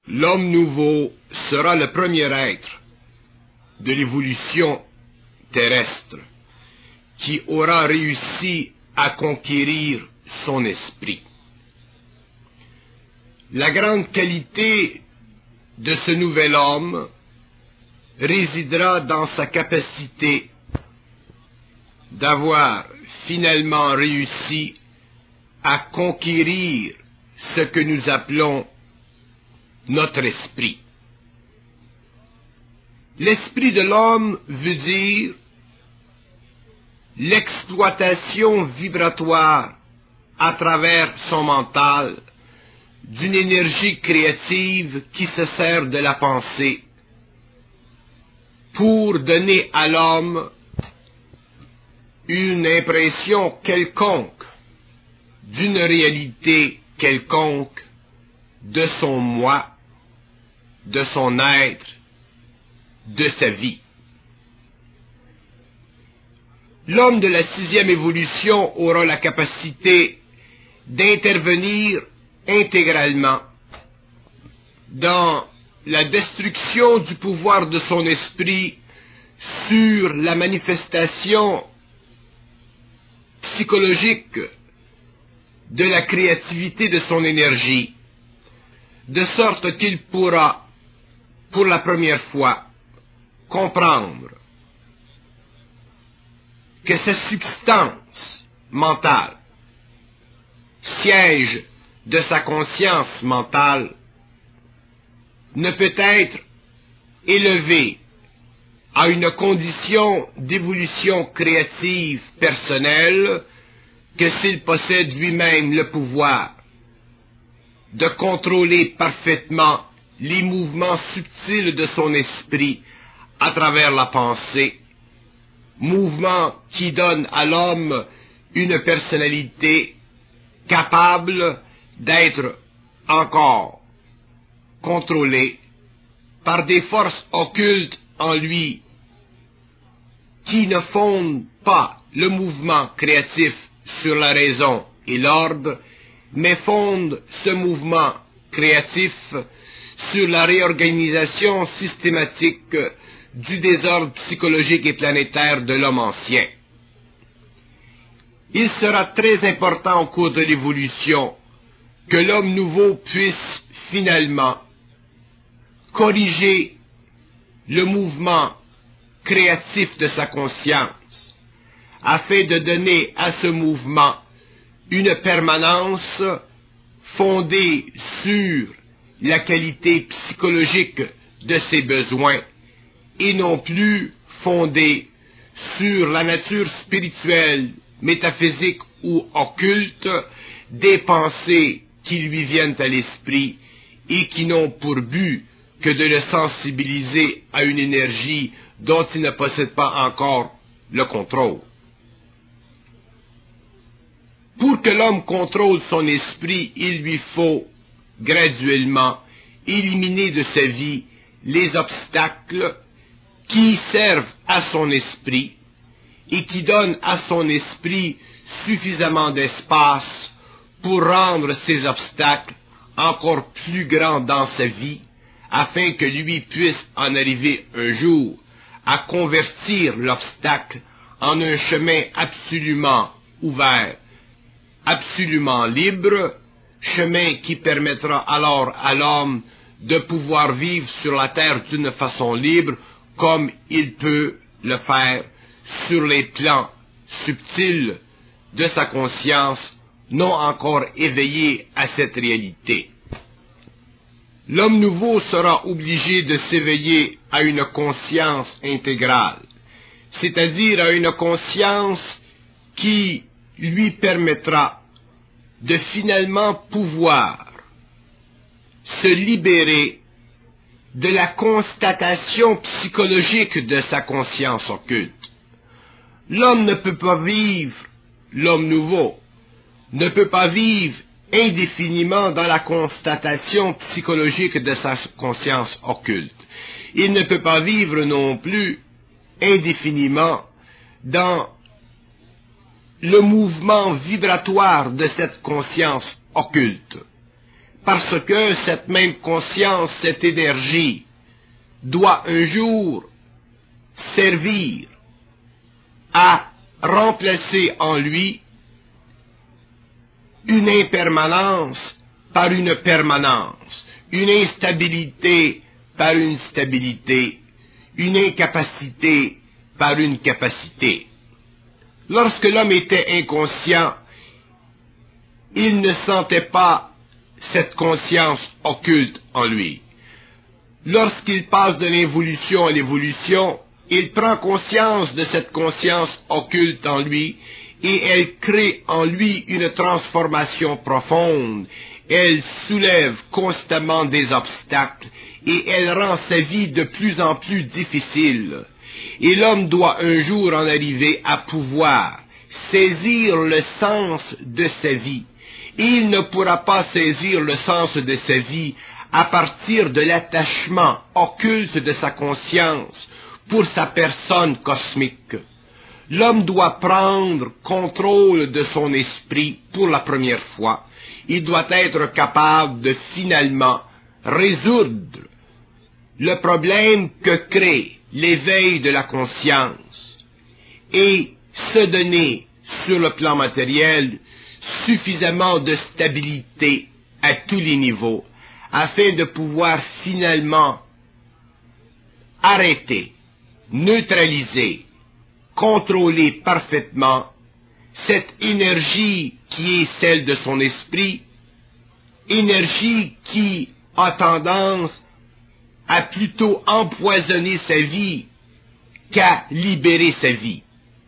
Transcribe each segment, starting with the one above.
L'homme nouveau sera le premier être de l'évolution terrestre qui aura réussi à conquérir son esprit. La grande qualité de ce nouvel homme résidera dans sa capacité d'avoir finalement réussi à conquérir ce que nous appelons notre esprit. L'esprit de l'homme veut dire l'exploitation vibratoire à travers son mental d'une énergie créative qui se sert de la pensée pour donner à l'homme une impression quelconque d'une réalité quelconque de son moi, de son être, de sa vie. L'homme de la sixième évolution aura la capacité d'intervenir intégralement dans la destruction du pouvoir de son esprit sur la manifestation psychologique de la créativité de son énergie, de sorte qu'il pourra, pour la première fois, comprendre que sa substance mentale, siège de sa conscience mentale, ne peut être élevée à une condition d'évolution créative personnelle que s'il possède lui-même le pouvoir de contrôler parfaitement les mouvements subtils de son esprit à travers la pensée, mouvements qui donnent à l'homme une personnalité capable d'être encore contrôlée par des forces occultes en lui qui ne fondent pas le mouvement créatif sur la raison et l'ordre, mais fondent ce mouvement créatif sur la réorganisation systématique du désordre psychologique et planétaire de l'homme ancien. Il sera très important au cours de l'évolution que l'homme nouveau puisse finalement corriger le mouvement créatif de sa conscience, afin de donner à ce mouvement une permanence fondée sur la qualité psychologique de ses besoins et non plus fondée sur la nature spirituelle, métaphysique ou occulte des pensées qui lui viennent à l'esprit et qui n'ont pour but que de le sensibiliser à une énergie dont il ne possède pas encore le contrôle. Pour que l'homme contrôle son esprit, il lui faut graduellement éliminer de sa vie les obstacles qui servent à son esprit et qui donnent à son esprit suffisamment d'espace pour rendre ces obstacles encore plus grands dans sa vie, afin que lui puisse en arriver un jour à convertir l'obstacle en un chemin absolument ouvert, absolument libre, chemin qui permettra alors à l'homme de pouvoir vivre sur la terre d'une façon libre, comme il peut le faire sur les plans subtils de sa conscience, non encore éveillé à cette réalité. L'homme nouveau sera obligé de s'éveiller à une conscience intégrale, c'est-à-dire à une conscience qui lui permettra de finalement pouvoir se libérer de la constatation psychologique de sa conscience occulte. L'homme ne peut pas vivre, l'homme nouveau, ne peut pas vivre indéfiniment dans la constatation psychologique de sa conscience occulte. Il ne peut pas vivre non plus indéfiniment dans le mouvement vibratoire de cette conscience occulte. parce que cette même conscience, cette énergie, doit un jour servir à remplacer en lui une impermanence par une permanence, une instabilité par une stabilité, une incapacité par une capacité. Lorsque l'homme était inconscient, il ne sentait pas cette conscience occulte en lui. Lorsqu'il passe de l'involution à l'évolution, il prend conscience de cette conscience occulte en lui et elle crée en lui une transformation profonde. Elle soulève constamment des obstacles et elle rend sa vie de plus en plus difficile. Et l'homme doit un jour en arriver à pouvoir saisir le sens de sa vie. Et il ne pourra pas saisir le sens de sa vie à partir de l'attachement occulte de sa conscience pour sa personne cosmique. L'homme doit prendre contrôle de son esprit pour la première fois. Il doit être capable de finalement résoudre le problème que crée l'éveil de la conscience et se donner sur le plan matériel suffisamment de stabilité à tous les niveaux afin de pouvoir finalement arrêter, neutraliser, contrôler parfaitement cette énergie qui est celle de son esprit, énergie qui a tendance à plutôt empoisonner sa vie qu'à libérer sa vie.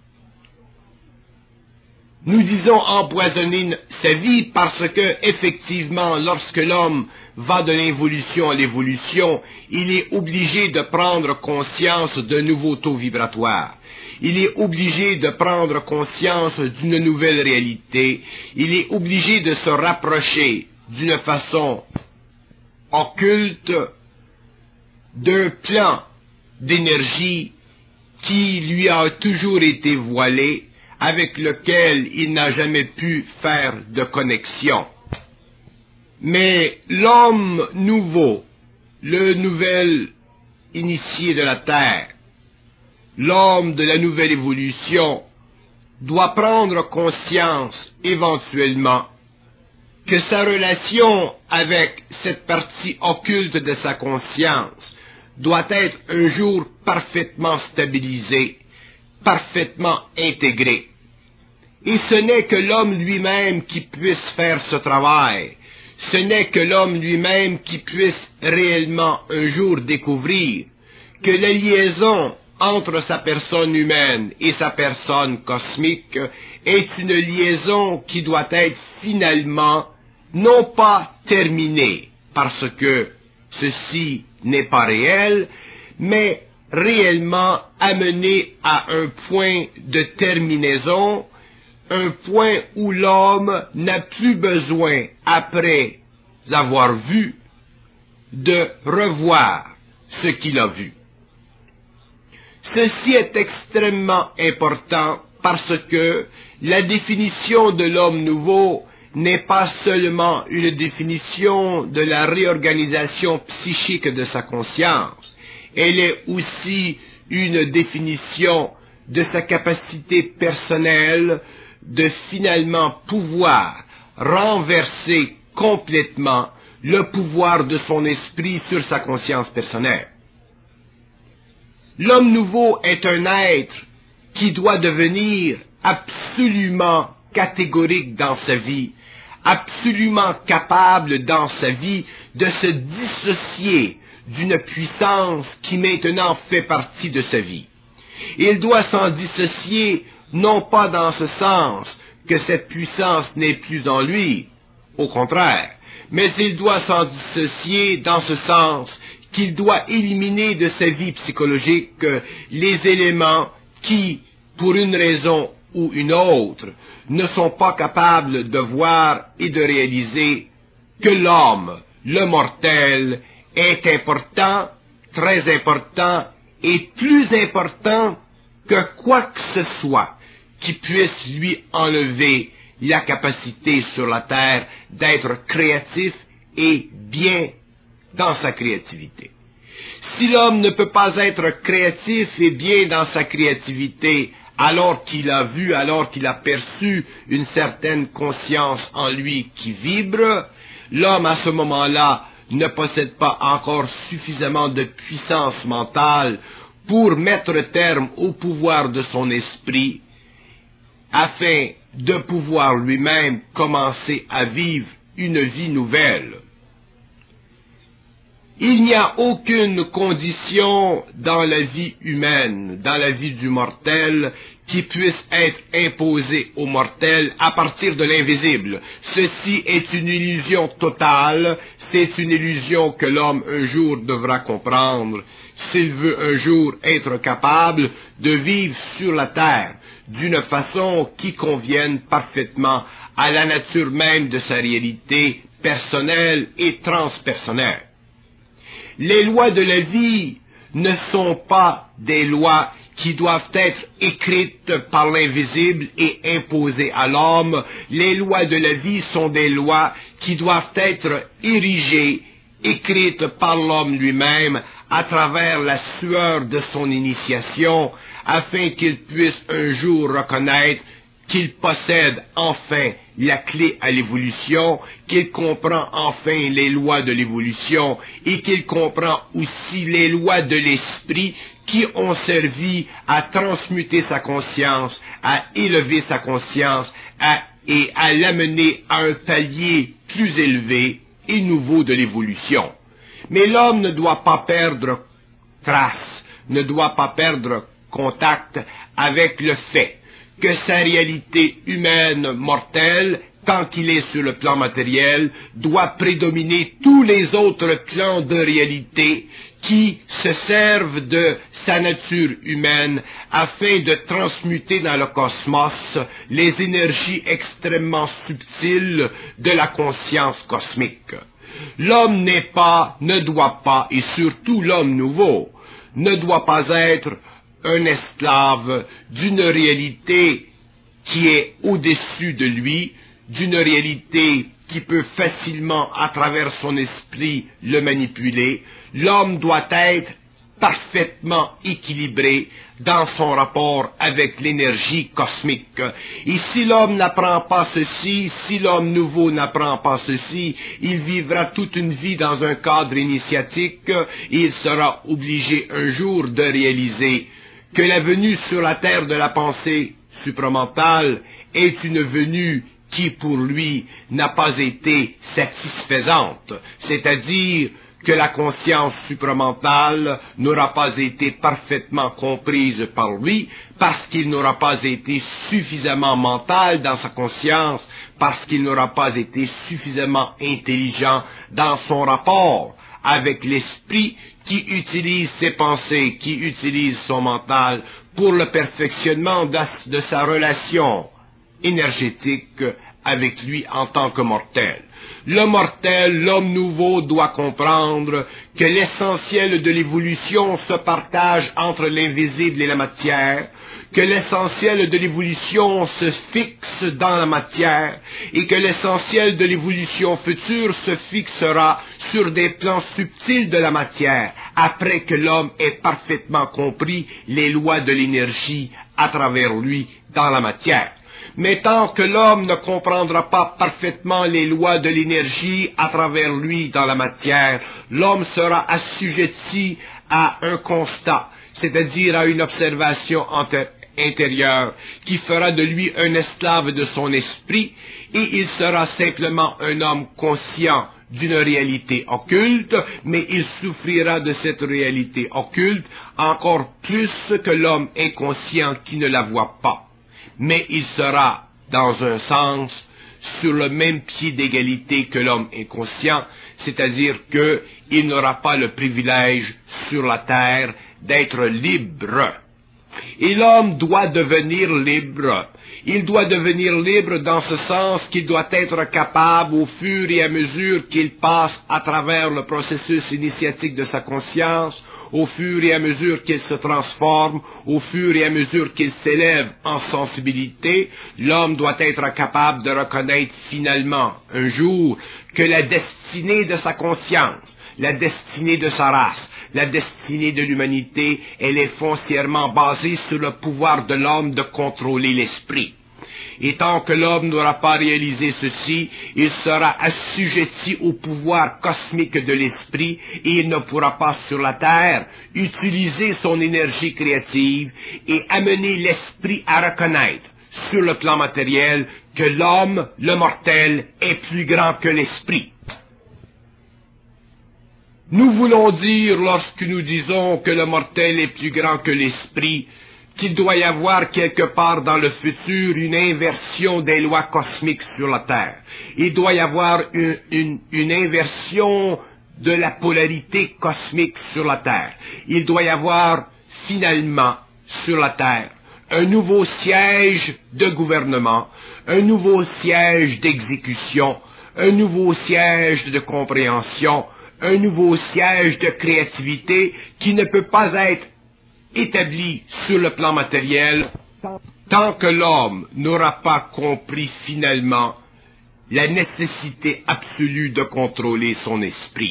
Nous disons empoisonner sa vie parce que, effectivement, lorsque l'homme va de l'involution à l'évolution, il est obligé de prendre conscience d'un nouveau taux vibratoire. Il est obligé de prendre conscience d'une nouvelle réalité. Il est obligé de se rapprocher d'une façon occulte d'un plan d'énergie qui lui a toujours été voilé, avec lequel il n'a jamais pu faire de connexion. Mais l'homme nouveau, le nouvel initié de la Terre, l'homme de la nouvelle évolution, doit prendre conscience éventuellement que sa relation avec cette partie occulte de sa conscience doit être un jour parfaitement stabilisée, parfaitement intégrée. Et ce n'est que l'homme lui-même qui puisse faire ce travail. Ce n'est que l'homme lui-même qui puisse réellement un jour découvrir que la liaison entre sa personne humaine et sa personne cosmique est une liaison qui doit être finalement non pas terminée parce que ceci n'est pas réel, mais réellement amenée à un point de terminaison, un point où l'homme n'a plus besoin, après avoir vu, de revoir ce qu'il a vu. Ceci est extrêmement important parce que la définition de l'homme nouveau n'est pas seulement une définition de la réorganisation psychique de sa conscience, elle est aussi une définition de sa capacité personnelle de finalement pouvoir renverser complètement le pouvoir de son esprit sur sa conscience personnelle. L'homme nouveau est un être qui doit devenir absolument catégorique dans sa vie, absolument capable dans sa vie de se dissocier d'une puissance qui maintenant fait partie de sa vie. Il doit s'en dissocier non pas dans ce sens que cette puissance n'est plus en lui, au contraire, mais il doit s'en dissocier dans ce sens qu'il doit éliminer de sa vie psychologique les éléments qui, pour une raison ou une autre, ne sont pas capables de voir et de réaliser que l'homme, le mortel, est important, très important et plus important que quoi que ce soit qui puisse lui enlever la capacité sur la terre d'être créatif est bien dans sa créativité. Si l'homme ne peut pas être créatif et bien dans sa créativité, alors qu'il a vu, alors qu'il a perçu une certaine conscience en lui qui vibre, l'homme à ce moment-là ne possède pas encore suffisamment de puissance mentale pour mettre terme au pouvoir de son esprit, afin de pouvoir lui-même commencer à vivre une vie nouvelle. Il n'y a aucune condition dans la vie humaine, dans la vie du mortel, qui puisse être imposée au mortel à partir de l'invisible. Ceci est une illusion totale, c'est une illusion que l'homme un jour devra comprendre, s'il veut un jour être capable de vivre sur la terre d'une façon qui convienne parfaitement à la nature même de sa réalité personnelle et transpersonnelle. Les lois de la vie ne sont pas des lois qui doivent être écrites par l'invisible et imposées à l'homme. Les lois de la vie sont des lois qui doivent être érigées, écrites par l'homme lui-même à travers la sueur de son initiation, afin qu'il puisse un jour reconnaître qu'il possède enfin la clé à l'évolution, qu'il comprend enfin les lois de l'évolution et qu'il comprend aussi les lois de l'esprit qui ont servi à transmuter sa conscience, à élever sa conscience et à l'amener à un palier plus élevé et nouveau de l'évolution. Mais l'homme ne doit pas perdre trace, ne doit pas perdre contact avec le fait que sa réalité humaine mortelle, tant qu'il est sur le plan matériel, doit prédominer tous les autres plans de réalité qui se servent de sa nature humaine afin de transmuter dans le cosmos les énergies extrêmement subtiles de la conscience cosmique. L'homme n'est pas, ne doit pas, et surtout l'homme nouveau, ne doit pas être un esclave d'une réalité qui est au-dessus de lui, d'une réalité qui peut facilement, à travers son esprit, le manipuler. L'homme doit être parfaitement équilibré dans son rapport avec l'énergie cosmique. Et si l'homme n'apprend pas ceci, si l'homme nouveau n'apprend pas ceci, il vivra toute une vie dans un cadre initiatique et il sera obligé un jour de réaliser que la venue sur la terre de la pensée supramentale est une venue qui, pour lui, n'a pas été satisfaisante, c'est-à-dire que la conscience supramentale n'aura pas été parfaitement comprise par lui, parce qu'il n'aura pas été suffisamment mental dans sa conscience, parce qu'il n'aura pas été suffisamment intelligent dans son rapport avec l'esprit qui utilise ses pensées, qui utilise son mental pour le perfectionnement de sa relation énergétique avec lui en tant que mortel. Le mortel, l'homme nouveau, doit comprendre que l'essentiel de l'évolution se partage entre l'invisible et la matière, que l'essentiel de l'évolution se fixe dans la matière et que l'essentiel de l'évolution future se fixera sur des plans subtils de la matière après que l'homme ait parfaitement compris les lois de l'énergie à travers lui dans la matière. Mais tant que l'homme ne comprendra pas parfaitement les lois de l'énergie à travers lui dans la matière, l'homme sera assujetti à un constat, c'est-à-dire à une observation intérieure, qui fera de lui un esclave de son esprit, et il sera simplement un homme conscient d'une réalité occulte, mais il souffrira de cette réalité occulte encore plus que l'homme inconscient qui ne la voit pas. Mais il sera, dans un sens, sur le même pied d'égalité que l'homme inconscient, c'est-à-dire qu'il n'aura pas le privilège sur la terre d'être libre. Et l'homme doit devenir libre. Il doit devenir libre dans ce sens qu'il doit être capable, au fur et à mesure qu'il passe à travers le processus initiatique de sa conscience, au fur et à mesure qu'il se transforme, au fur et à mesure qu'il s'élève en sensibilité, l'homme doit être capable de reconnaître finalement, un jour, que la destinée de sa conscience, la destinée de sa race, la destinée de l'humanité, elle est foncièrement basée sur le pouvoir de l'homme de contrôler l'esprit. Et tant que l'homme n'aura pas réalisé ceci, il sera assujetti au pouvoir cosmique de l'esprit et il ne pourra pas sur la terre utiliser son énergie créative et amener l'esprit à reconnaître sur le plan matériel que l'homme, le mortel, est plus grand que l'esprit. Nous voulons dire, lorsque nous disons que le mortel est plus grand que l'esprit, qu'il doit y avoir quelque part dans le futur une inversion des lois cosmiques sur la Terre. Il doit y avoir une inversion de la polarité cosmique sur la Terre. Il doit y avoir finalement sur la Terre un nouveau siège de gouvernement, un nouveau siège d'exécution, un nouveau siège de compréhension, un nouveau siège de créativité qui ne peut pas être établi sur le plan matériel tant que l'homme n'aura pas compris finalement la nécessité absolue de contrôler son esprit.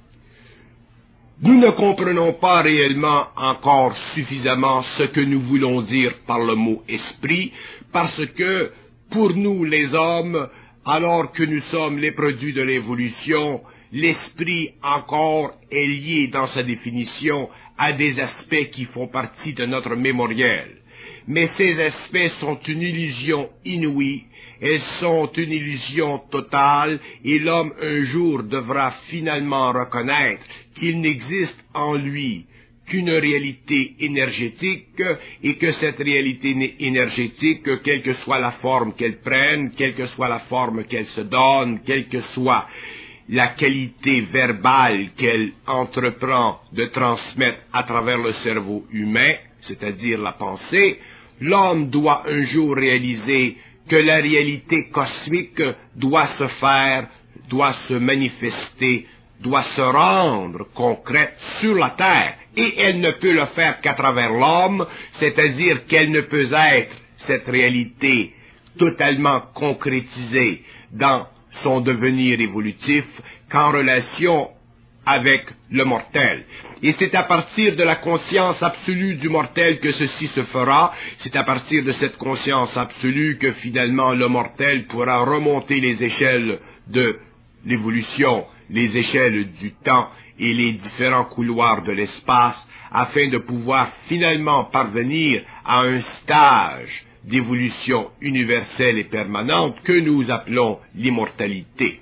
Nous ne comprenons pas réellement encore suffisamment ce que nous voulons dire par le mot esprit, parce que pour nous les hommes, alors que nous sommes les produits de l'évolution, l'esprit encore est lié dans sa définition à des aspects qui font partie de notre mémoriel. Mais ces aspects sont une illusion inouïe, elles sont une illusion totale, et l'homme un jour devra finalement reconnaître qu'il n'existe en lui qu'une réalité énergétique, et que cette réalité énergétique, quelle que soit la forme qu'elle prenne, quelle que soit la forme qu'elle se donne, quelle que soit la qualité verbale qu'elle entreprend de transmettre à travers le cerveau humain, c'est-à-dire la pensée, l'homme doit un jour réaliser que la réalité cosmique doit se faire, doit se manifester, doit se rendre concrète sur la Terre. Et elle ne peut le faire qu'à travers l'homme, c'est-à-dire qu'elle ne peut être, cette réalité, totalement concrétisée dans son devenir évolutif qu'en relation avec le mortel. Et c'est à partir de la conscience absolue du mortel que ceci se fera, c'est à partir de cette conscience absolue que finalement le mortel pourra remonter les échelles de l'évolution, les échelles du temps et les différents couloirs de l'espace, afin de pouvoir finalement parvenir à un stage d'évolution universelle et permanente que nous appelons l'immortalité.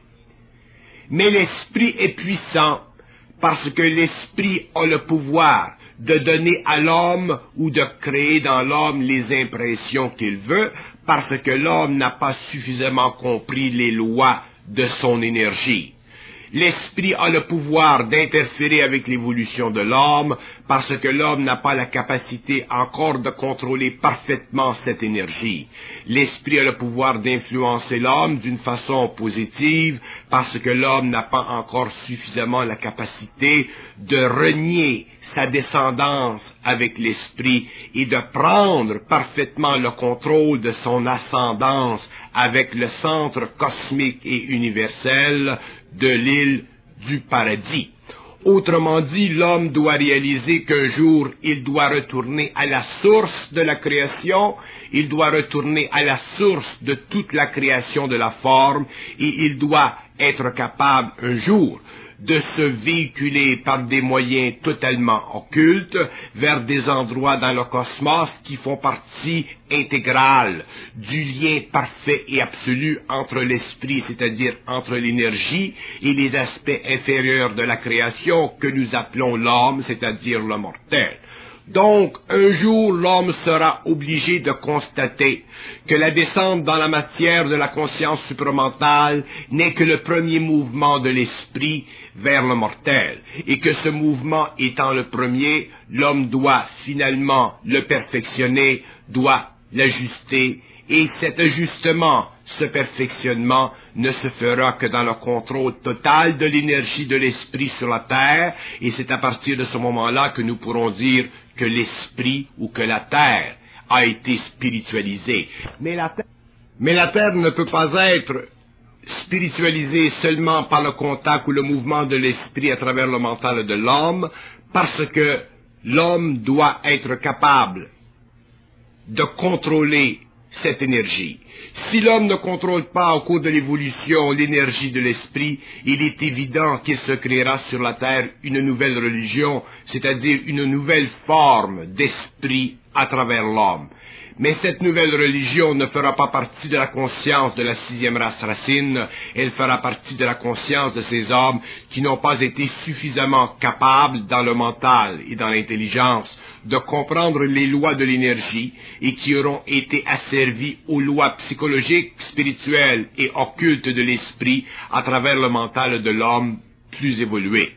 Mais l'esprit est puissant parce que l'esprit a le pouvoir de donner à l'homme ou de créer dans l'homme les impressions qu'il veut, parce que l'homme n'a pas suffisamment compris les lois de son énergie. L'esprit a le pouvoir d'interférer avec l'évolution de l'homme parce que l'homme n'a pas la capacité encore de contrôler parfaitement cette énergie. L'esprit a le pouvoir d'influencer l'homme d'une façon positive parce que l'homme n'a pas encore suffisamment la capacité de renier sa descendance avec l'esprit et de prendre parfaitement le contrôle de son ascendance avec le centre cosmique et universel de l'île du paradis. Autrement dit, l'homme doit réaliser qu'un jour, il doit retourner à la source de la création, il doit retourner à la source de toute la création de la forme, et il doit être capable un jour de se véhiculer par des moyens totalement occultes vers des endroits dans le cosmos qui font partie intégrale du lien parfait et absolu entre l'esprit, c'est-à-dire entre l'énergie et les aspects inférieurs de la création que nous appelons l'homme, c'est-à-dire le mortel. Donc, un jour, l'homme sera obligé de constater que la descente dans la matière de la conscience supramentale n'est que le premier mouvement de l'esprit vers le mortel, et que ce mouvement étant le premier, l'homme doit finalement le perfectionner, doit l'ajuster Et cet ajustement, ce perfectionnement, ne se fera que dans le contrôle total de l'énergie de l'esprit sur la terre, et c'est à partir de ce moment-là que nous pourrons dire que l'esprit ou que la terre a été spiritualisée. Mais la terre ne peut pas être spiritualisée seulement par le contact ou le mouvement de l'esprit à travers le mental de l'homme, parce que l'homme doit être capable de contrôler cette énergie. Si l'homme ne contrôle pas au cours de l'évolution l'énergie de l'esprit, il est évident qu'il se créera sur la terre une nouvelle religion, c'est-à-dire une nouvelle forme d'esprit à travers l'homme. Mais cette nouvelle religion ne fera pas partie de la conscience de la sixième race racine, elle fera partie de la conscience de ces hommes qui n'ont pas été suffisamment capables dans le mental et dans l'intelligence de comprendre les lois de l'énergie et qui auront été asservis aux lois psychologiques, spirituelles et occultes de l'esprit à travers le mental de l'homme plus évolué.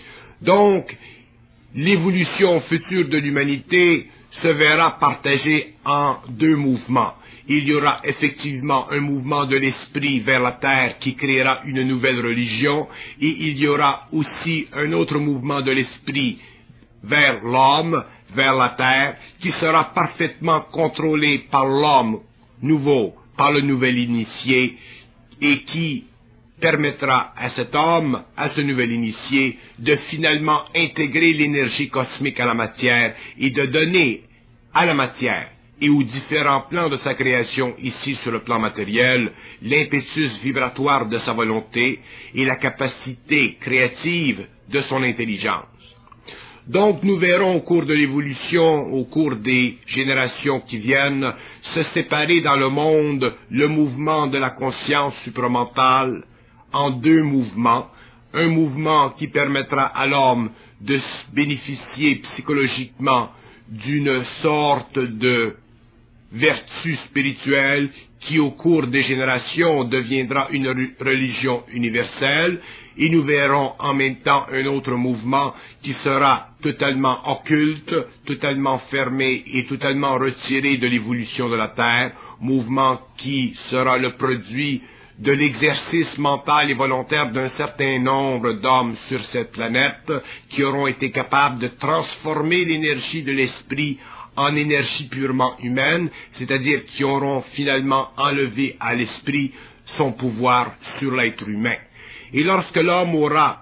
Donc, l'évolution future de l'humanité se verra partagée en deux mouvements. Il y aura effectivement un mouvement de l'esprit vers la terre qui créera une nouvelle religion, et il y aura aussi un autre mouvement de l'esprit vers l'homme, vers la terre, qui sera parfaitement contrôlé par l'homme nouveau, par le nouvel initié, et qui permettra à cet homme, à ce nouvel initié, de finalement intégrer l'énergie cosmique à la matière et de donner à la matière et aux différents plans de sa création ici sur le plan matériel l'impétus vibratoire de sa volonté et la capacité créative de son intelligence. Donc nous verrons au cours de l'évolution, au cours des générations qui viennent, se séparer dans le monde le mouvement de la conscience supramentale en deux mouvements. Un mouvement qui permettra à l'homme de bénéficier psychologiquement d'une sorte de vertu spirituelle qui au cours des générations deviendra une religion universelle, et nous verrons en même temps un autre mouvement qui sera totalement occulte, totalement fermé et totalement retiré de l'évolution de la Terre, mouvement qui sera le produit de l'exercice mental et volontaire d'un certain nombre d'hommes sur cette planète qui auront été capables de transformer l'énergie de l'esprit en énergie purement humaine, c'est-à-dire qui auront finalement enlevé à l'esprit son pouvoir sur l'être humain. Et lorsque l'homme aura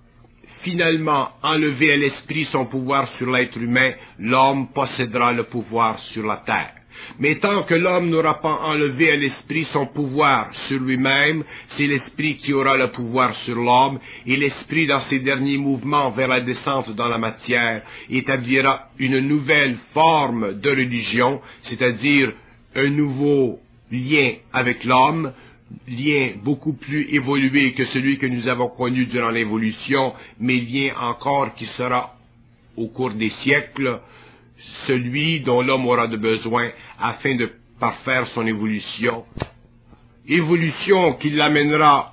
finalement enlevé à l'esprit son pouvoir sur l'être humain, l'homme possédera le pouvoir sur la terre. Mais tant que l'homme n'aura pas enlevé à l'esprit son pouvoir sur lui-même, c'est l'esprit qui aura le pouvoir sur l'homme, et l'esprit dans ses derniers mouvements vers la descente dans la matière établira une nouvelle forme de religion, c'est-à-dire un nouveau lien avec l'homme, lien beaucoup plus évolué que celui que nous avons connu durant l'évolution, mais lien encore qui sera au cours des siècles celui dont l'homme aura de besoin afin de parfaire son évolution. Évolution qui l'amènera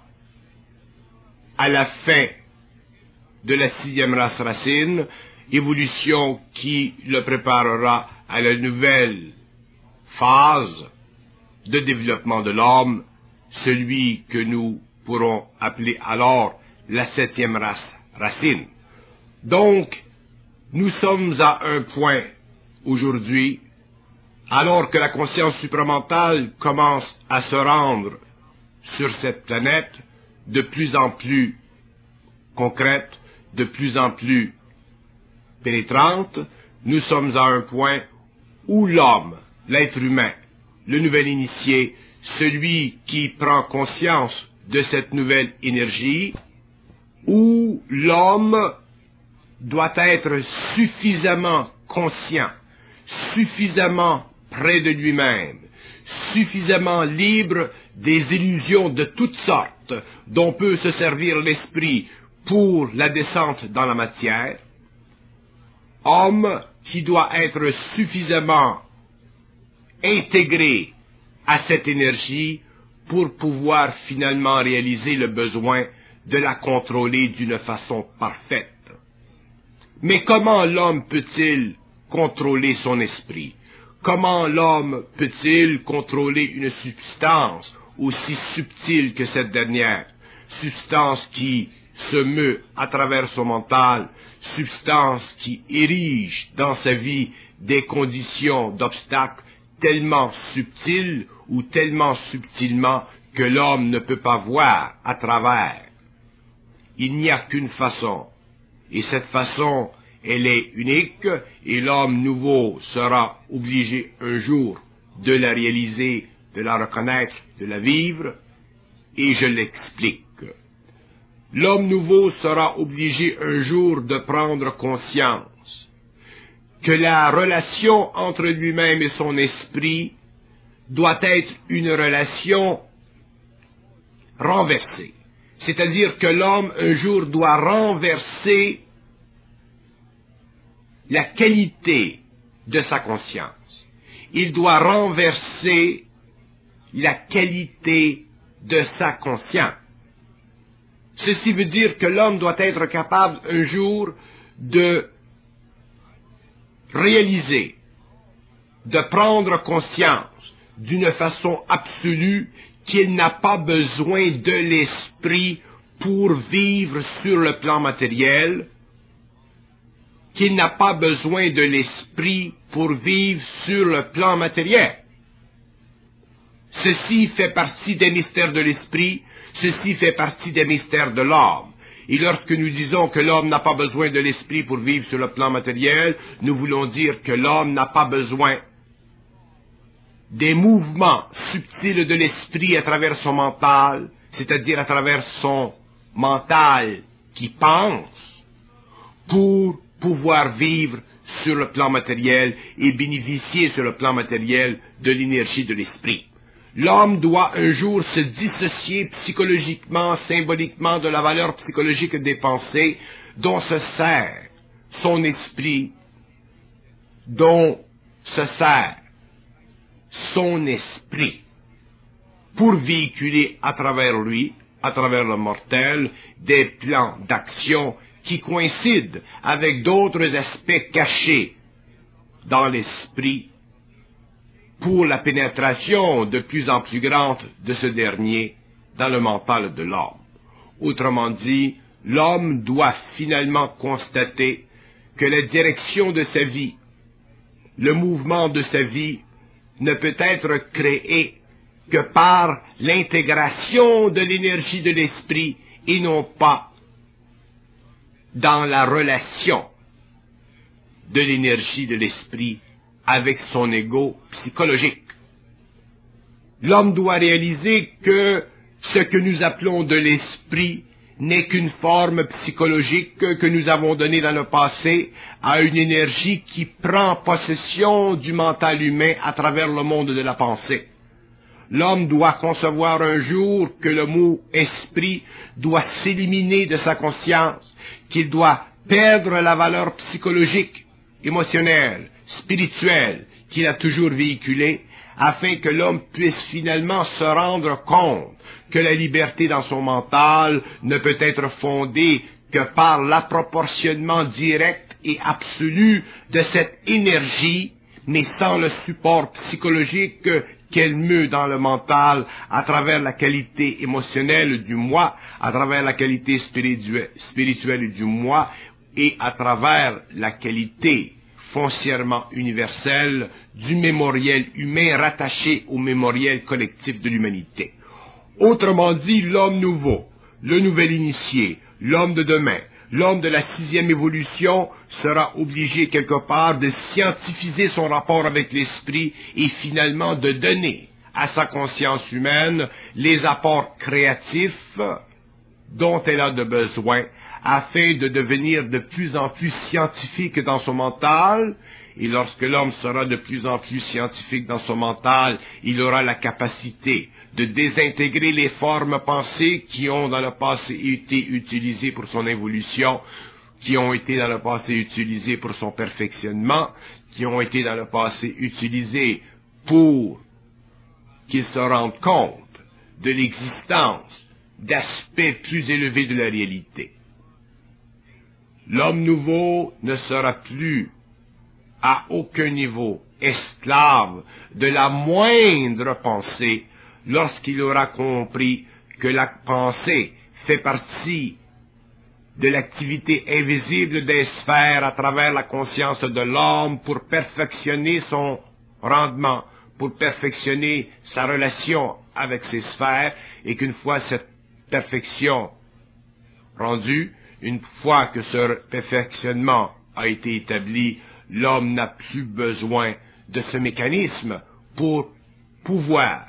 à la fin de la sixième race racine, évolution qui le préparera à la nouvelle phase de développement de l'homme, celui que nous pourrons appeler alors la septième race racine. Donc, nous sommes à un point aujourd'hui, alors que la conscience supramentale commence à se rendre sur cette planète de plus en plus concrète, de plus en plus pénétrante, nous sommes à un point où l'homme, l'être humain, le nouvel initié, celui qui prend conscience de cette nouvelle énergie, où l'homme doit être suffisamment conscient, suffisamment près de lui-même, suffisamment libre des illusions de toutes sortes dont peut se servir l'esprit pour la descente dans la matière, homme qui doit être suffisamment intégré à cette énergie pour pouvoir finalement réaliser le besoin de la contrôler d'une façon parfaite. Mais comment l'homme peut-il contrôler son esprit? comment l'homme peut-il contrôler une substance aussi subtile que cette dernière, substance qui se meut à travers son mental, substance qui érige dans sa vie des conditions d'obstacles tellement subtiles ou tellement subtilement que l'homme ne peut pas voir à travers. Il n'y a qu'une façon, et cette façon, elle est unique, et l'homme nouveau sera obligé un jour de la réaliser, de la reconnaître, de la vivre, et je l'explique. L'homme nouveau sera obligé un jour de prendre conscience que la relation entre lui-même et son esprit doit être une relation renversée. C'est-à-dire que l'homme un jour doit renverser la qualité de sa conscience. Il doit renverser la qualité de sa conscience. Ceci veut dire que l'homme doit être capable un jour de réaliser, de prendre conscience d'une façon absolue qu'il n'a pas besoin de l'esprit pour vivre sur le plan matériel, qu'il n'a pas besoin de l'esprit pour vivre sur le plan matériel. Ceci fait partie des mystères de l'esprit, ceci fait partie des mystères de l'homme. Et lorsque nous disons que l'homme n'a pas besoin de l'esprit pour vivre sur le plan matériel, nous voulons dire que l'homme n'a pas besoin des mouvements subtils de l'esprit à travers son mental, c'est-à-dire à travers son mental qui pense, pour pouvoir vivre sur le plan matériel et bénéficier sur le plan matériel de l'énergie de l'esprit. L'homme doit un jour se dissocier psychologiquement, symboliquement de la valeur psychologique des pensées dont se sert son esprit, dont se sert son esprit pour véhiculer à travers lui, à travers le mortel, des plans d'action qui coïncident avec d'autres aspects cachés dans l'esprit pour la pénétration de plus en plus grande de ce dernier dans le mental de l'homme. Autrement dit, l'homme doit finalement constater que la direction de sa vie, le mouvement de sa vie, ne peut être créé que par l'intégration de l'énergie de l'esprit et non pas dans la relation de l'énergie de l'esprit avec son ego psychologique. L'homme doit réaliser que ce que nous appelons de l'esprit n'est qu'une forme psychologique que nous avons donnée dans le passé à une énergie qui prend possession du mental humain à travers le monde de la pensée. L'homme doit concevoir un jour que le mot « esprit » doit s'éliminer de sa conscience, qu'il doit perdre la valeur psychologique, émotionnelle, spirituelle qu'il a toujours véhiculée, afin que l'homme puisse finalement se rendre compte que la liberté dans son mental ne peut être fondée que par l'approportionnement direct et absolu de cette énergie, mais sans le support psychologique qu'elle meut dans le mental à travers la qualité émotionnelle du moi, à travers la qualité spirituelle du moi et à travers la qualité foncièrement universelle du mémoriel humain rattaché au mémoriel collectif de l'humanité. Autrement dit, l'homme nouveau, le nouvel initié, l'homme de demain, l'homme de la 6e évolution sera obligé quelque part de scientifiser son rapport avec l'esprit et finalement de donner à sa conscience humaine les apports créatifs dont elle a de besoin afin de devenir de plus en plus scientifique dans son mental. Et lorsque l'homme sera de plus en plus scientifique dans son mental, il aura la capacité de désintégrer les formes pensées qui ont dans le passé été utilisées pour son évolution, qui ont été dans le passé utilisées pour son perfectionnement, qui ont été dans le passé utilisées pour qu'il se rende compte de l'existence d'aspects plus élevés de la réalité. L'homme nouveau ne sera plus à aucun niveau esclave de la moindre pensée lorsqu'il aura compris que la pensée fait partie de l'activité invisible des sphères à travers la conscience de l'homme pour perfectionner son rendement, pour perfectionner sa relation avec ces sphères, et qu'une fois cette perfection rendue, une fois que ce perfectionnement a été établi, l'homme n'a plus besoin de ce mécanisme pour pouvoir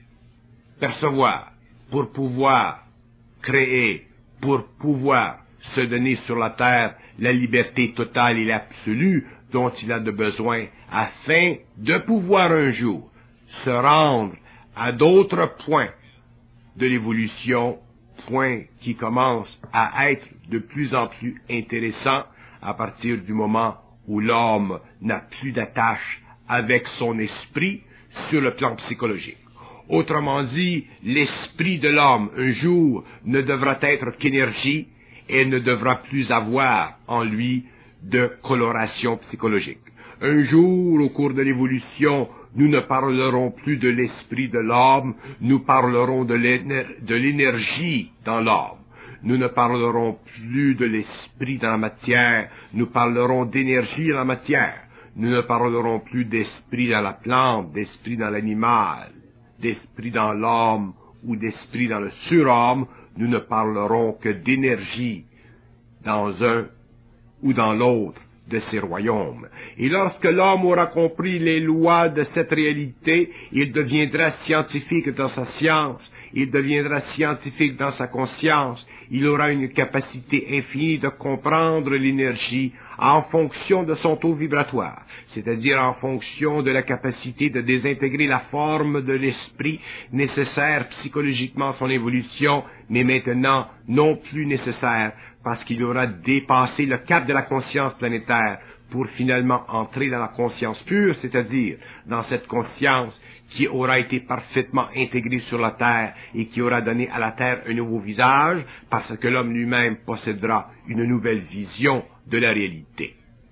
percevoir, pour pouvoir créer, pour pouvoir se donner sur la terre la liberté totale et absolue dont il a de besoin afin de pouvoir un jour se rendre à d'autres points de l'évolution, points qui commencent à être de plus en plus intéressants à partir du moment où l'homme n'a plus d'attache avec son esprit sur le plan psychologique. Autrement dit, l'esprit de l'homme, un jour, ne devra être qu'énergie et ne devra plus avoir en lui de coloration psychologique. Un jour, au cours de l'évolution, nous ne parlerons plus de l'esprit de l'homme, nous parlerons de l'énergie dans l'homme. Nous ne parlerons plus de l'esprit dans la matière, nous parlerons d'énergie dans la matière. Nous ne parlerons plus d'esprit dans la plante, d'esprit dans l'animal, d'esprit dans l'homme ou d'esprit dans le surhomme. Nous ne parlerons que d'énergie dans un ou dans l'autre de ces royaumes. Et lorsque l'homme aura compris les lois de cette réalité, il deviendra scientifique dans sa science, il deviendra scientifique dans sa conscience, il aura une capacité infinie de comprendre l'énergie en fonction de son taux vibratoire, c'est-à-dire en fonction de la capacité de désintégrer la forme de l'esprit nécessaire psychologiquement à son évolution, mais maintenant non plus nécessaire parce qu'il aura dépassé le cap de la conscience planétaire pour finalement entrer dans la conscience pure, c'est-à-dire dans cette conscience qui aura été parfaitement intégrée sur la Terre et qui aura donné à la Terre un nouveau visage, parce que l'homme lui-même possédera une nouvelle vision de la réalité.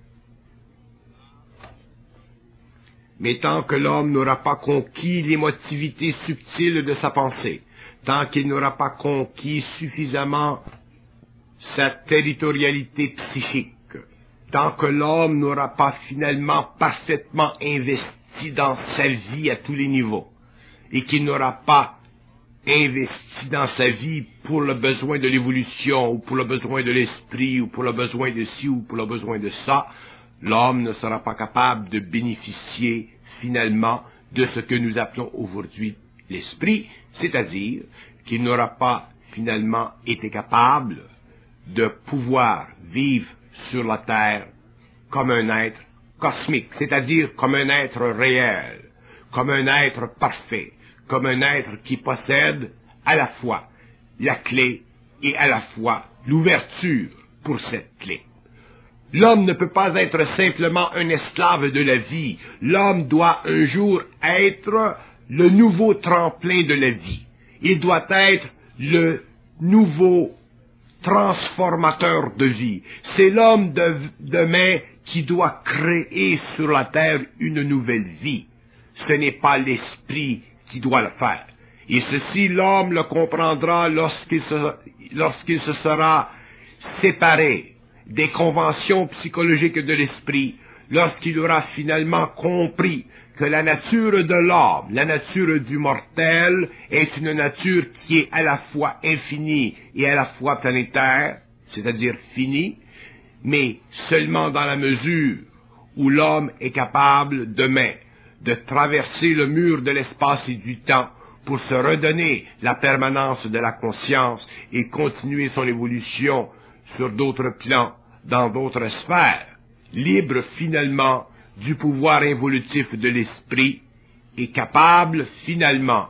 Mais tant que l'homme n'aura pas conquis l'émotivité subtile de sa pensée, tant qu'il n'aura pas conquis suffisamment sa territorialité psychique, tant que l'homme n'aura pas finalement parfaitement investi dans sa vie à tous les niveaux, et qu'il n'aura pas investi dans sa vie pour le besoin de l'évolution, ou pour le besoin de l'esprit, ou pour le besoin de ci, ou pour le besoin de ça, l'homme ne sera pas capable de bénéficier finalement de ce que nous appelons aujourd'hui l'esprit, c'est-à-dire qu'il n'aura pas finalement été capable de pouvoir vivre sur la terre comme un être cosmique, c'est-à-dire comme un être réel, comme un être parfait, comme un être qui possède à la fois la clé et à la fois l'ouverture pour cette clé. L'homme ne peut pas être simplement un esclave de la vie. L'homme doit un jour être le nouveau tremplin de la vie. Il doit être le nouveau transformateur de vie. C'est l'homme de demain qui doit créer sur la terre une nouvelle vie. Ce n'est pas l'esprit qui doit le faire. Et ceci, l'homme le comprendra lorsqu'il se sera séparé des conventions psychologiques de l'esprit, lorsqu'il aura finalement compris que la nature de l'homme, la nature du mortel, est une nature qui est à la fois infinie et à la fois planétaire, c'est-à-dire finie, mais seulement dans la mesure où l'homme est capable demain de traverser le mur de l'espace et du temps pour se redonner la permanence de la conscience et continuer son évolution sur d'autres plans, dans d'autres sphères, libre finalement du pouvoir involutif de l'esprit et capable finalement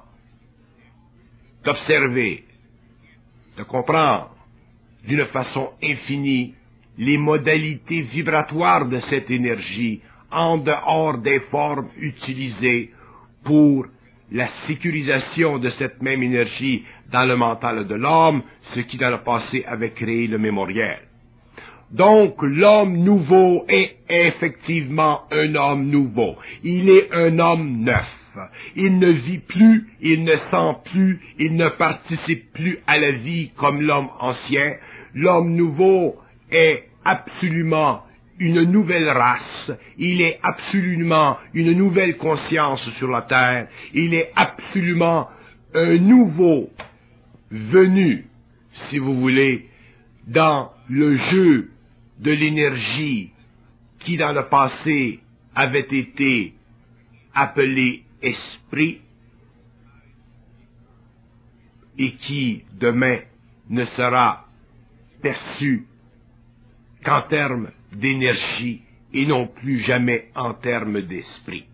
d'observer, de comprendre d'une façon infinie les modalités vibratoires de cette énergie en dehors des formes utilisées pour la sécurisation de cette même énergie dans le mental de l'homme, ce qui dans le passé avait créé le mémoriel. Donc l'homme nouveau est effectivement un homme nouveau. Il est un homme neuf. Il ne vit plus, il ne sent plus, il ne participe plus à la vie comme l'homme ancien. L'homme nouveau est absolument une nouvelle race, il est absolument une nouvelle conscience sur la terre, il est absolument un nouveau venu, si vous voulez, dans le jeu de l'énergie qui dans le passé avait été appelé esprit et qui demain ne sera perçu qu'en termes d'énergie et non plus jamais en termes d'esprit.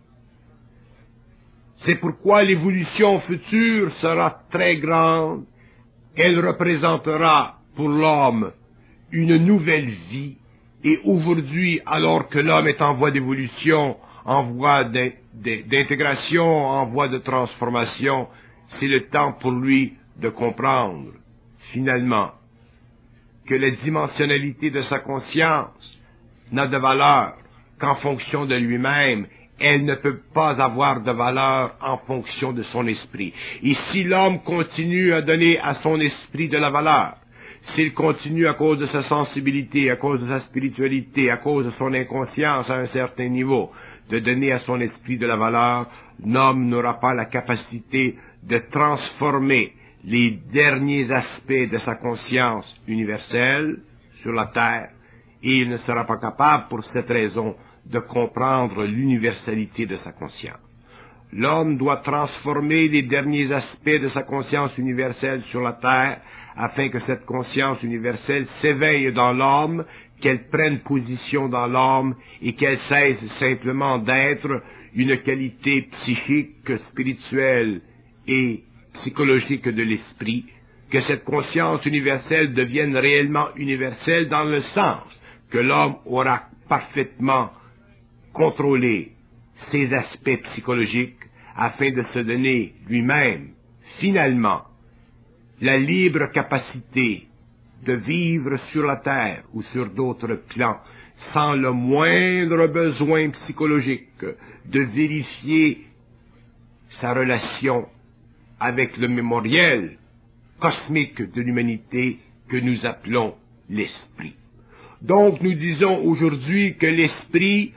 C'est pourquoi l'évolution future sera très grande. Elle représentera pour l'homme une nouvelle vie. Et aujourd'hui, alors que l'homme est en voie d'évolution, en voie d'intégration, en voie de transformation, c'est le temps pour lui de comprendre, finalement, que la dimensionnalité de sa conscience n'a de valeur qu'en fonction de lui-même. Elle ne peut pas avoir de valeur en fonction de son esprit. Et si l'homme continue à donner à son esprit de la valeur, s'il continue à cause de sa sensibilité, à cause de sa spiritualité, à cause de son inconscience à un certain niveau, de donner à son esprit de la valeur, l'homme n'aura pas la capacité de transformer les derniers aspects de sa conscience universelle sur la terre, et il ne sera pas capable, pour cette raison, de comprendre l'universalité de sa conscience. L'homme doit transformer les derniers aspects de sa conscience universelle sur la terre, afin que cette conscience universelle s'éveille dans l'homme, qu'elle prenne position dans l'homme, et qu'elle cesse simplement d'être une qualité psychique, spirituelle et psychologique de l'esprit, que cette conscience universelle devienne réellement universelle dans le sens que l'homme aura parfaitement contrôlé ses aspects psychologiques afin de se donner lui-même, finalement, la libre capacité de vivre sur la terre ou sur d'autres plans sans le moindre besoin psychologique de vérifier sa relation avec le mémoriel cosmique de l'humanité que nous appelons l'esprit. Donc nous disons aujourd'hui que l'esprit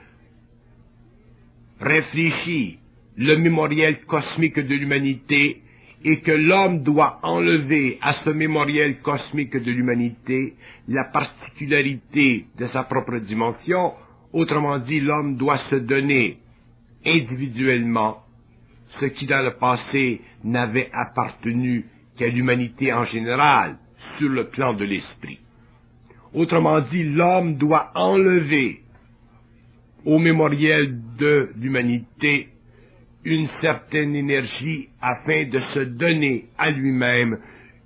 réfléchit le mémoriel cosmique de l'humanité et que l'homme doit enlever à ce mémoriel cosmique de l'humanité la particularité de sa propre dimension. Autrement dit, l'homme doit se donner individuellement ce qui dans le passé n'avait appartenu qu'à l'humanité en général sur le plan de l'esprit. Autrement dit, l'homme doit enlever au mémoriel de l'humanité une certaine énergie afin de se donner à lui-même,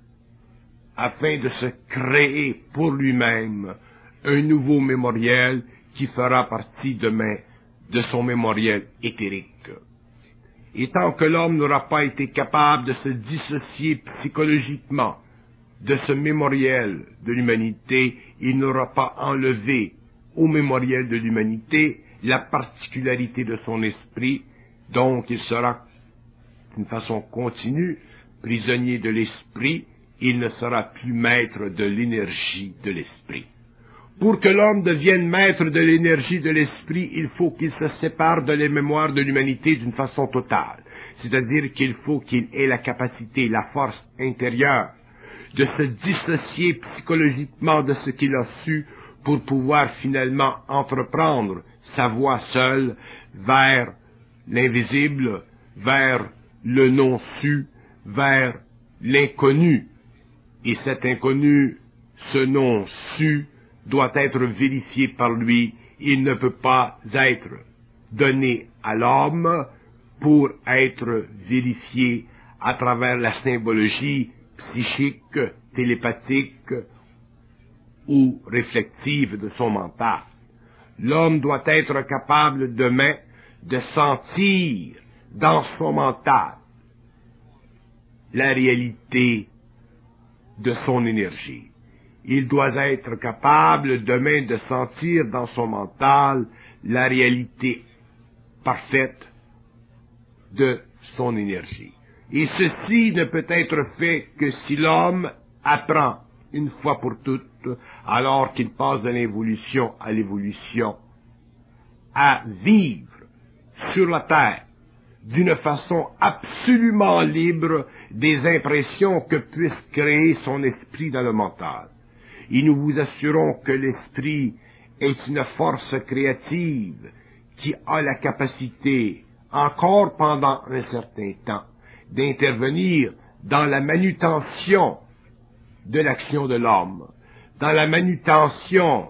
afin de se créer pour lui-même un nouveau mémoriel qui fera partie demain de son mémoriel éthérique. Et tant que l'homme n'aura pas été capable de se dissocier psychologiquement de ce mémoriel de l'humanité, il n'aura pas enlevé au mémoriel de l'humanité la particularité de son esprit, donc il sera d'une façon continue prisonnier de l'esprit, il ne sera plus maître de l'énergie de l'esprit. Pour que l'homme devienne maître de l'énergie de l'esprit, il faut qu'il se sépare de la mémoire de l'humanité d'une façon totale. C'est-à-dire qu'il faut qu'il ait la capacité, la force intérieure de se dissocier psychologiquement de ce qu'il a su pour pouvoir finalement entreprendre sa voie seule vers l'invisible, vers le non-su, vers l'inconnu. Et cet inconnu, ce non-su, doit être vérifié par lui. Il ne peut pas être donné à l'homme pour être vérifié à travers la symbologie psychique, télépathique ou réflexive de son mental. L'homme doit être capable demain de sentir dans son mental la réalité de son énergie. il doit être capable demain de sentir dans son mental la réalité parfaite de son énergie. Et ceci ne peut être fait que si l'homme apprend une fois pour toutes, alors qu'il passe de l'involution à l'évolution, à vivre sur la terre d'une façon absolument libre des impressions que puisse créer son esprit dans le mental. Et nous vous assurons que l'esprit est une force créative qui a la capacité, encore pendant un certain temps, d'intervenir dans la manutention de l'action de l'homme, dans la manutention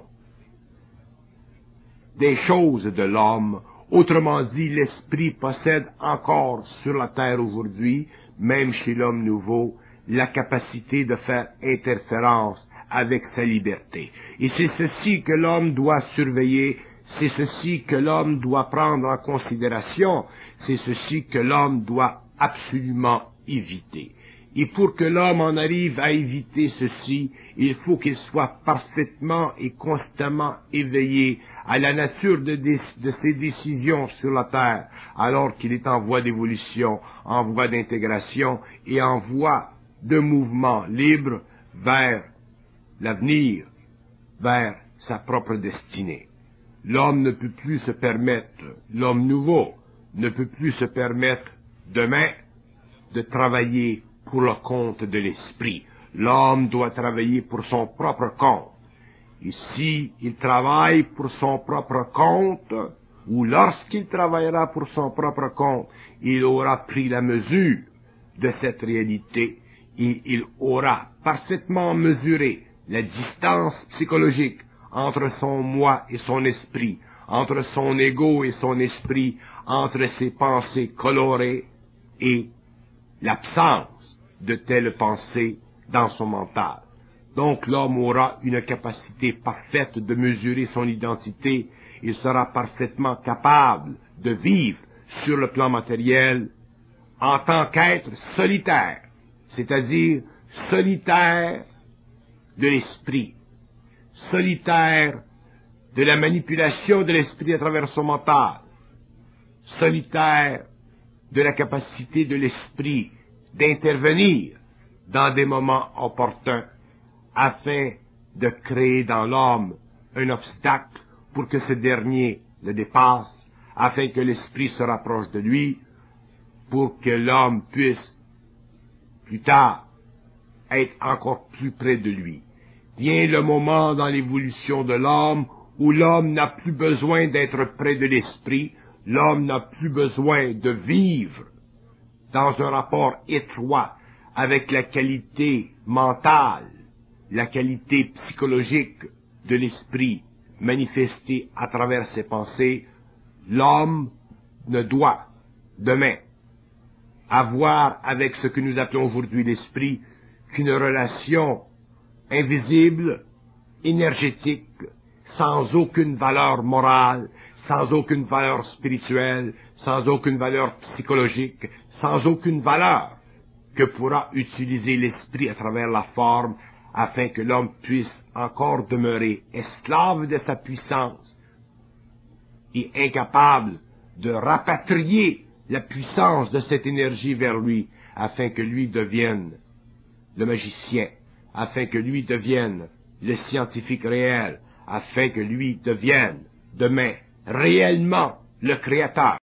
des choses de l'homme. Autrement dit, l'esprit possède encore sur la terre aujourd'hui, même chez l'homme nouveau, la capacité de faire interférence avec sa liberté. Et c'est ceci que l'homme doit surveiller, c'est ceci que l'homme doit prendre en considération, c'est ceci que l'homme doit absolument éviter. Et pour que l'homme en arrive à éviter ceci, il faut qu'il soit parfaitement et constamment éveillé à la nature de ses décisions sur la terre, alors qu'il est en voie d'évolution, en voie d'intégration et en voie de mouvement libre vers l'avenir, vers sa propre destinée. L'homme ne peut plus se permettre, l'homme nouveau ne peut plus se permettre demain de travailler pour le compte de l'esprit. L'homme doit travailler pour son propre compte. Et si il travaille pour son propre compte, ou lorsqu'il travaillera pour son propre compte, il aura pris la mesure de cette réalité et il aura parfaitement mesuré la distance psychologique entre son moi et son esprit, entre son ego et son esprit, entre ses pensées colorées et l'absence de telles pensées dans son mental. Donc l'homme aura une capacité parfaite de mesurer son identité et sera parfaitement capable de vivre sur le plan matériel en tant qu'être solitaire, c'est-à-dire solitaire de l'esprit, solitaire de la manipulation de l'esprit à travers son mental, solitaire de la capacité de l'esprit d'intervenir dans des moments opportuns afin de créer dans l'homme un obstacle pour que ce dernier le dépasse, afin que l'esprit se rapproche de lui, pour que l'homme puisse plus tard être encore plus près de lui. Vient le moment dans l'évolution de l'homme où l'homme n'a plus besoin d'être près de l'esprit, l'homme n'a plus besoin de vivre dans un rapport étroit avec la qualité mentale, la qualité psychologique de l'esprit manifestée à travers ses pensées. L'homme ne doit demain avoir avec ce que nous appelons aujourd'hui l'esprit qu'une relation invisible, énergétique, sans aucune valeur morale, sans aucune valeur spirituelle, sans aucune valeur psychologique, sans aucune valeur que pourra utiliser l'esprit à travers la forme afin que l'homme puisse encore demeurer esclave de sa puissance et incapable de rapatrier la puissance de cette énergie vers lui afin que lui devienne le magicien, afin que lui devienne le scientifique réel, afin que lui devienne demain réellement le créateur.